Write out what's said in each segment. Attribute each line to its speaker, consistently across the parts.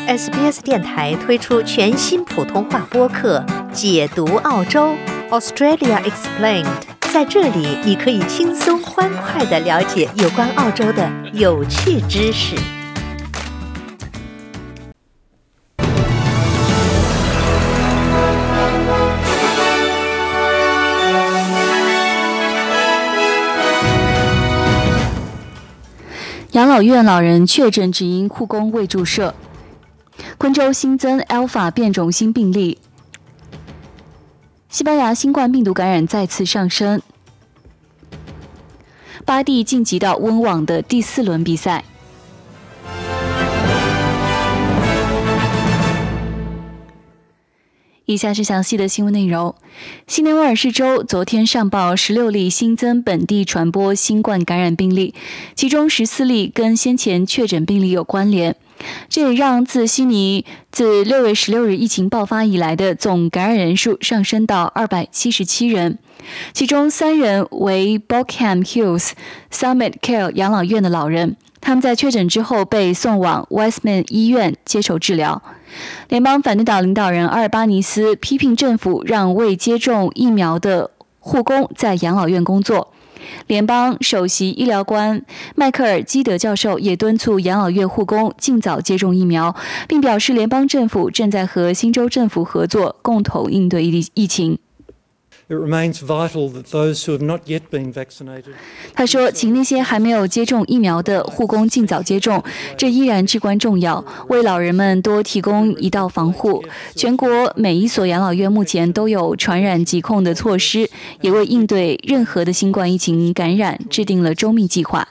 Speaker 1: SBS 电台推出全新普通话播客《解读澳洲 Australia Explained》。在这里，你可以轻松欢快地了解有关澳洲的有趣知识。
Speaker 2: 养老院老人确诊只因护工未注射。昆州新增 Alpha 变种新病例。西班牙新冠病毒感染再次上升。巴蒂晋级到温网的第4轮比赛。以下是详细的新闻内容。新南威尔士州昨天上报16例新增本地传播新冠感染病例，其中14例跟先前确诊病例有关联。这也让自悉尼自6月16日疫情爆发以来的总感染人数上升到277人，其中3人为 Bokham Hills Summit Care 养老院的老人，他们在确诊之后被送往 Westman 医院接受治疗。联邦反对党领导人阿尔巴尼斯批评政府让未接种疫苗的护工在养老院工作。联邦首席医疗官迈克尔·基德教授也敦促养老院护工尽早接种疫苗，并表示联邦政府正在和新州政府合作，共同应对疫情。他说，请那些还没有接种疫苗的护工尽早接种，这依然至关重要，为老人们多提供一道防护。全国每一所养老院目前都有传染疾控的措施，也为应对任何的新冠疫情感染制定了周密计划。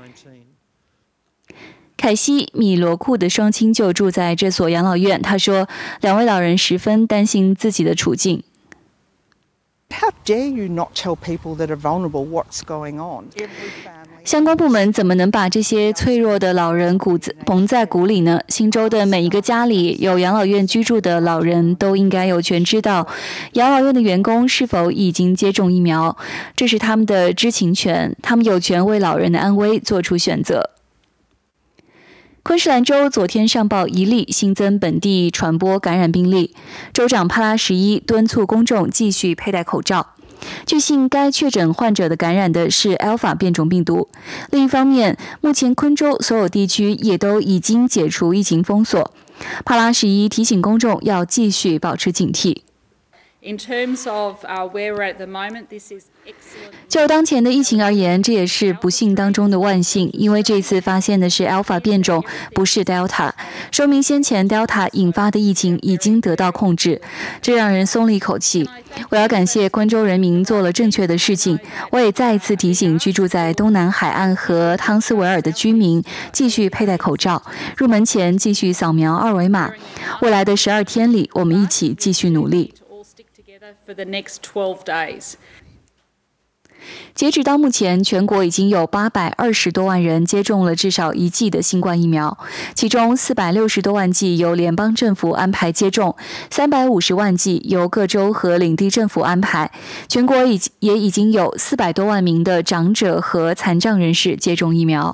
Speaker 2: 凯西·米罗库的双亲就住在这所养老院，他说，2位老人十分担心自己的处境。
Speaker 3: How dare you not tell people that are vulnerable what's going on?
Speaker 2: 相关部门怎么能把这些脆弱的老人蒙在鼓里呢？新州的每一个家里有养老院居住的老人都应该有权知道养老院的员工是否已经接种疫苗，这是他们的知情权，他们有权为老人的安危做出选择。昆士兰州昨天上报1例新增本地传播感染病例，州长帕拉11敦促公众继续佩戴口罩。据悉，该确诊患者的感染的是 Alpha 变种病毒。另一方面，目前昆州所有地区也都已经解除疫情封锁。帕拉11提醒公众要继续保持警惕。
Speaker 4: In terms of where we're at the moment, this is excellent.
Speaker 2: 就当前的疫情而言，这也是不幸当中的万幸，因为这次发现的是 Alpha 变种，不是 Delta， 说明先前 Delta 引发的疫情已经得到控制，这让人松了一口气。我要感谢昆州人民做了正确的事情，我也再一次提醒居住在东南海岸和汤斯维尔的居民继续佩戴口罩，入门前继续扫描2维码。未来的12天里，我们一起继续努力。
Speaker 4: For the next 12 days.
Speaker 2: 截止到目前，全国已经有820多万人接种了至少1剂的新冠疫苗，其中460多万剂由联邦政府安排接种，350万剂由各州和领地政府安排。全国也已经有400多万名的长者和残障人士接种疫苗。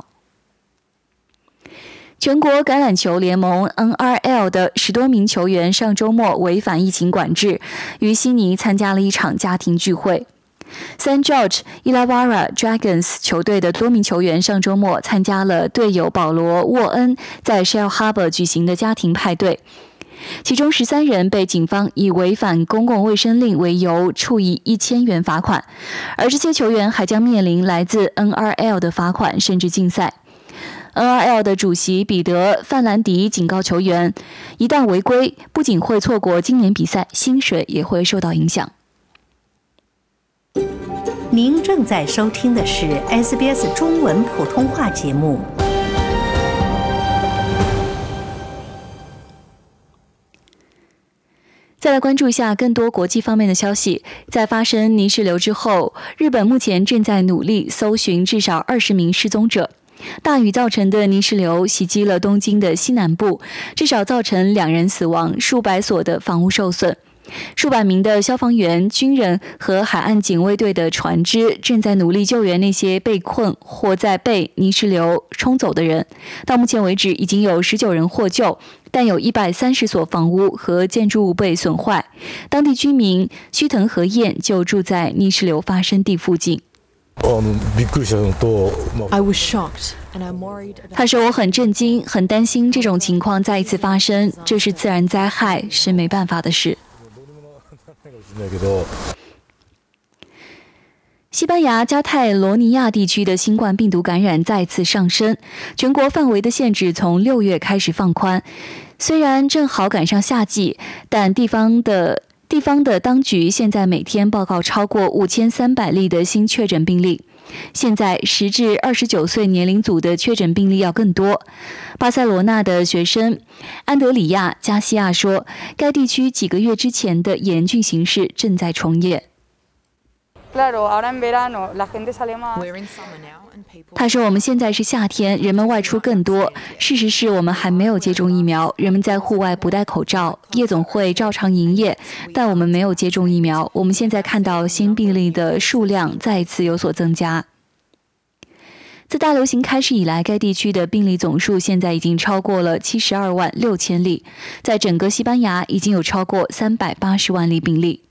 Speaker 2: 全国橄榄球联盟 NRL 的10多名球员上周末违反疫情管制，于悉尼参加了一场家庭聚会。St. George Illawarra Dragons 球队的多名球员上周末参加了队友保罗·沃恩在 Shell Harbour 举行的家庭派对，其中13人被警方以违反公共卫生令为由处以1000元罚款，而这些球员还将面临来自 NRL 的罚款甚至禁赛。NRL 的主席彼得·范兰迪警告球员，一旦违规，不仅会错过今年比赛，薪水也会受到影响。
Speaker 1: 您正在收听的是 SBS 中文普通话节目。
Speaker 2: 再来关注一下更多国际方面的消息。在发生泥石流之后，日本目前正在努力搜寻至少20名失踪者。大雨造成的泥石流袭击了东京的西南部，至少造成2人死亡，数百所的房屋受损。 数百名的消防员、军人和海岸警卫队的船只正在努力救援那些被困或在被泥石流冲走的人。到目前为止，已经有19人获救，但有130所房屋和建筑物被损坏。当地居民须藤和彦就住在泥石流发生地附近。他说：“我很震惊，很担心这种情况再一次发生，这是自然灾害，是没办法的事。”西班牙加泰罗尼亚地区的新冠病毒感染再次上升，全国范围的限制从6月开始放宽。虽然正好赶上夏季，但地方的当局现在每天报告超过5300例的新确诊病例。现在10至29岁年龄组的确诊病例要更多。巴塞罗那的学生安德里亚·加西亚说，该地区几个月之前的严峻形势正在重演。他说，我们现在是夏天，人们外出更多。事实是我们还没有接种疫苗，人们在户外不戴口罩，夜总会照常营业，但我们没有接种疫苗。我们现在看到新病例的数量再次有所增加。自大流行开始以来，该地区的病例总数现在已经超过了72万6千例，在整个西班牙已经有超过380万例病例。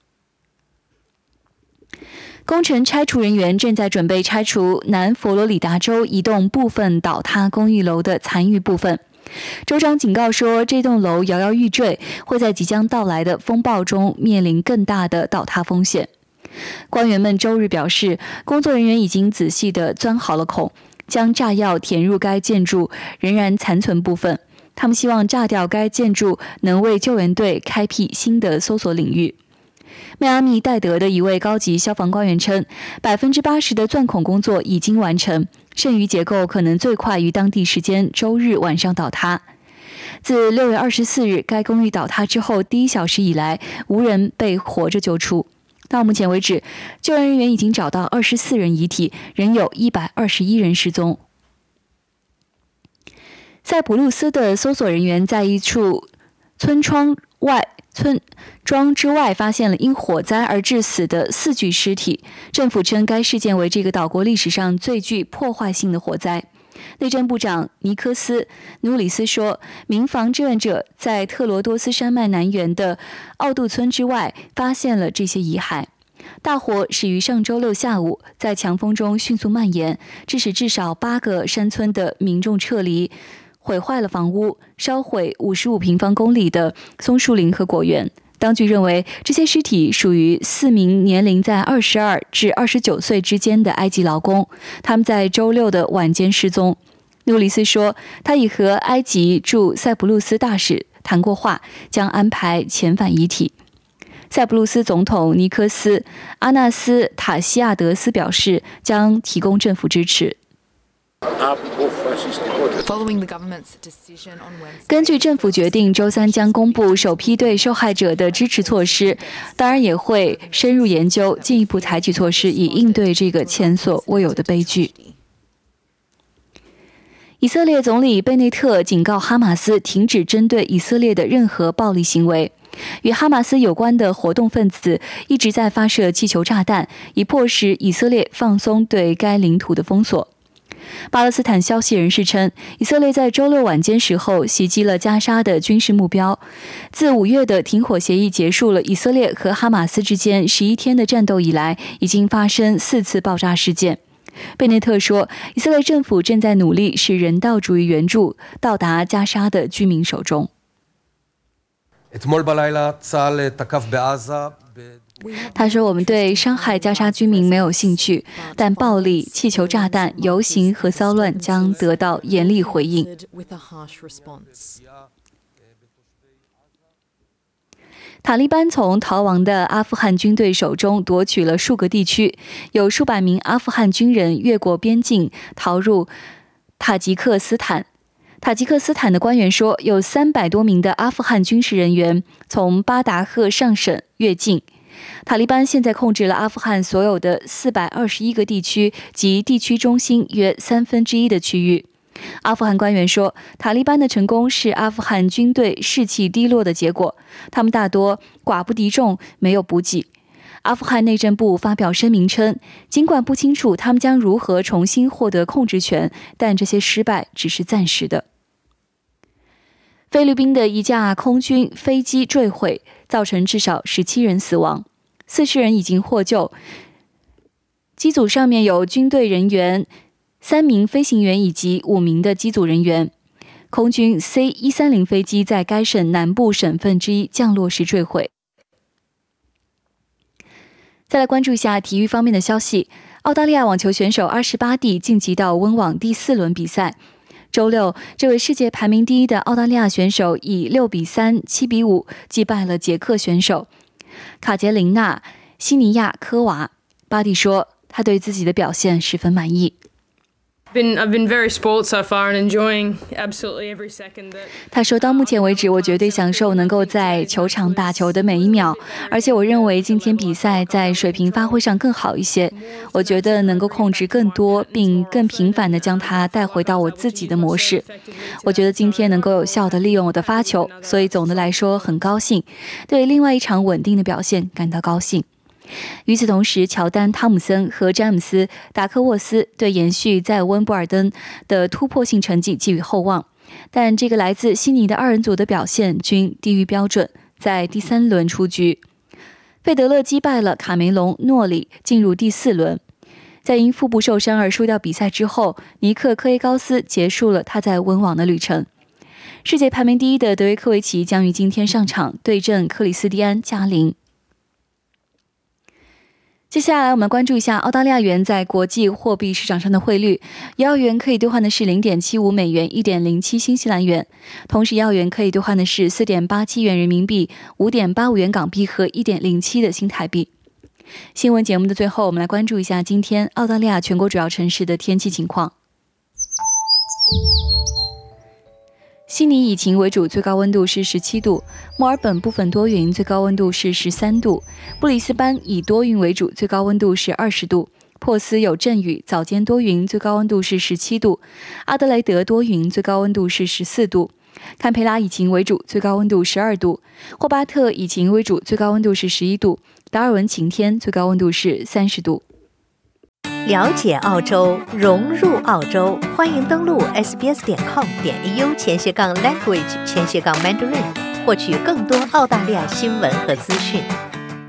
Speaker 2: 工程拆除人员正在准备拆除南佛罗里达州一栋部分倒塌公寓楼的残余部分。州长警告说，这栋楼摇摇欲坠，会在即将到来的风暴中面临更大的倒塌风险。官员们周日表示，工作人员已经仔细地钻好了孔，将炸药填入该建筑仍然残存部分。他们希望炸掉该建筑能为救援队开辟新的搜索领域。迈阿密戴德的一位高级消防官员称，80%的钻孔工作已经完成，剩余结构可能最快于当地时间周日晚上倒塌。自6月24日该公寓倒塌之后第1小时以来，无人被活着救出。到目前为止，救援人员已经找到24人遗体，仍有121人失踪。塞浦路斯的搜索人员在一处村庄之外发现了因火灾而致死的4具尸体。政府称该事件为这个岛国历史上最具破坏性的火灾。内政部长尼科斯·努里斯说，民防志愿者在特罗多斯山脉南缘的奥杜村之外发现了这些遗骸。大火始于上周六下午，在强风中迅速蔓延，致使至少8个山村的民众撤离，毁坏了房屋，烧毁55平方公里的松树林和果园。当局认为这些尸体属于4名年龄在22至29岁之间的埃及劳工，他们在周六的晚间失踪。努里斯说，他已和埃及驻塞浦路斯大使谈过话，将安排遣返遗体。塞浦路斯总统尼科斯·阿纳斯塔西亚德斯表示，将提供政府支持。根据政府决定，周3将公布首批对受害者的支持措施，当然也会深入研究，进一步采取措施以应对这个前所未有的悲剧。以色列总理贝内特警告哈马斯停止针对以色列的任何暴力行为。与哈马斯有关的活动分子一直在发射气球炸弹，以迫使以色列放松对该领土的封锁。巴勒斯坦消息人士称，以色列在周六晚间时候袭击了加沙的军事目标。自5月的停火协议结束了以色列和哈马斯之间11天的战斗以来，已经发生4次爆炸事件。贝内特说，以色列政府正在努力使人道主义援助到达加沙的居民手中。他说，我们对伤害加沙居民没有兴趣，但暴力、气球炸弹、游行和骚乱将得到严厉回应。塔利班从逃亡的阿富汗军队手中夺取了数个地区，有数百名阿富汗军人越过边境逃入塔吉克斯坦。塔吉克斯坦的官员说，有300多名的阿富汗军事人员从巴达赫上省越境。塔利班现在控制了阿富汗所有的421个地区及地区中心约1/3的区域。 阿富汗官员说，塔利班的成功是阿富汗军队士气低落的结果，他们大多寡不敌众，没有补给。阿富汗内政部发表声明称，尽管不清楚他们将如何重新获得控制权，但这些失败只是暂时的。菲律宾的一架空军飞机坠毁，造成至少17人死亡，40人已经获救。机组上面有军队人员、3名飞行员以及5名的机组人员。空军 C-130 飞机在该省南部省份之一降落时坠毁。再来关注一下体育方面的消息，澳大利亚网球选手28地晋级到温网第4轮比赛。周六，这位世界排名第一的澳大利亚选手以6比3、7比5击败了捷克选手卡捷琳娜·西尼亚科娃。巴蒂说，他对自己的表现十分满意。
Speaker 5: I've been very spoiled so far and enjoying absolutely every second that.
Speaker 2: 他说，到目前为止，我绝对享受能够在球场打球的每一秒，而且我认为今天比赛在水平发挥上更好一些。我觉得能够控制更多，并更频繁地将它带回到我自己的模式。我觉得今天能够有效地利用我的发球，所以总的来说很高兴，对另外一场稳定的表现感到高兴。与此同时，乔丹·汤姆森和詹姆斯·达克沃斯对延续在温布尔登的突破性成绩寄予厚望，但这个来自悉尼的2人组的表现均低于标准，在第3轮出局。费德勒击败了卡梅隆·诺里，进入第4轮。在因腹部受伤而输掉比赛之后，尼克·科耶高斯结束了他在温网的旅程。世界排名第一的德约科维奇将于今天上场对阵克里斯蒂安·加林。接下来我们关注一下澳大利亚元在国际货币市场上的汇率，一澳元可以兑换的是 0.75 美元 1.07 新西兰元，同时一澳元可以兑换的是 4.87 元人民币 5.85 元港币和 1.07 的新台币。新闻节目的最后，我们来关注一下今天澳大利亚全国主要城市的天气情况。悉尼以晴为主，最高温度是17度；墨尔本部分多云，最高温度是13度；布里斯班以多云为主，最高温度是20度；珀斯有阵雨，早间多云，最高温度是17度；阿德莱德多云，最高温度是14度；堪培拉以晴为主，最高温度12度；霍巴特以晴为主，最高温度是11度；达尔文晴天，最高温度是30度。
Speaker 1: 了解澳洲，融入澳洲，欢迎登录 sbs.com.au/language/mandarin，获取更多澳大利亚新闻和资讯。